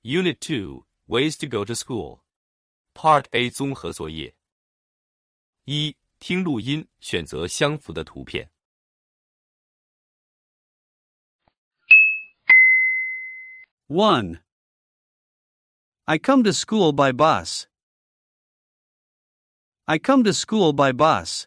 Unit 2 Ways to go to school Part A 综合作业1. 听录音，选择相符的图片。 1. I come to school by bus. I come to school by bus.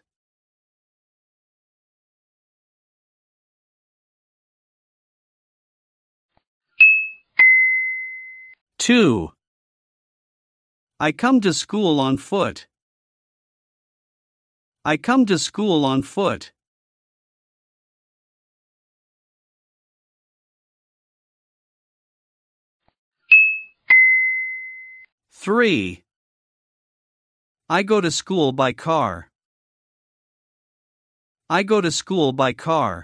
2. I come to school on foot. I come to school on foot. 3. I go to school by car. I go to school by car.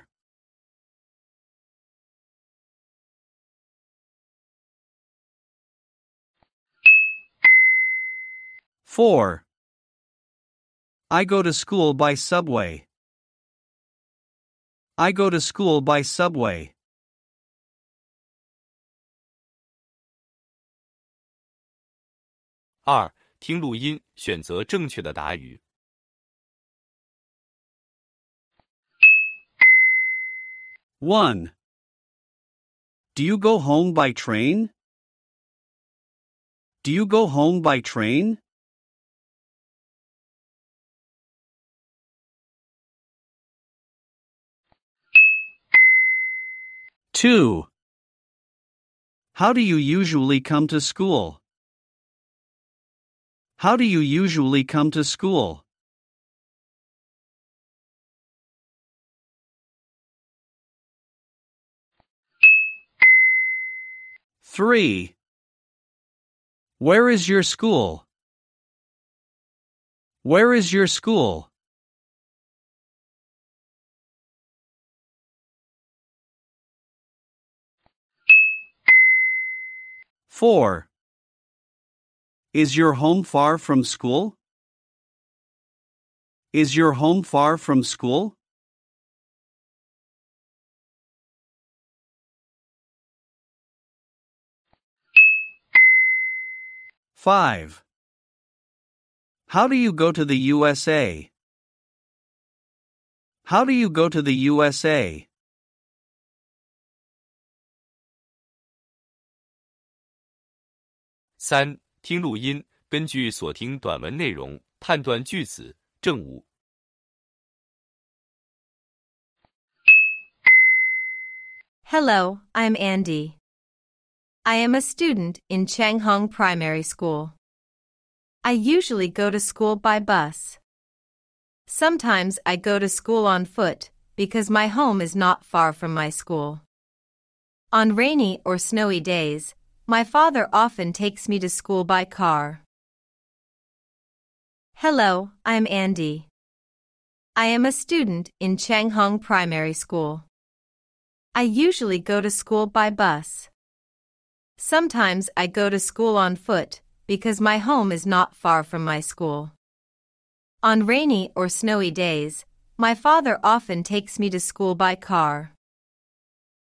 4. I go to school by subway. I go to school by subway. 2. 听录音，选择正确的答语。 1. Do you go home by train? Do you go home by train? 2. How do you usually come to school? How do you usually come to school? 3. Where is your school? Where is your school? 4. Is your home far from school? Is your home far from school? 5. How do you go to the USA? How do you go to the USA? 3. 听录音，根据所听短文内容判断句子正误。 Hello, I'm Andy. I am a student in Changhong Primary School. I usually go to school by bus. Sometimes I go to school on foot because my home is not far from my school. On rainy or snowy days, my father often takes me to school by car. Hello, I'm Andy. I am a student in Changhong Primary School. I usually go to school by bus. Sometimes I go to school on foot because my home is not far from my school. On rainy or snowy days, my father often takes me to school by car.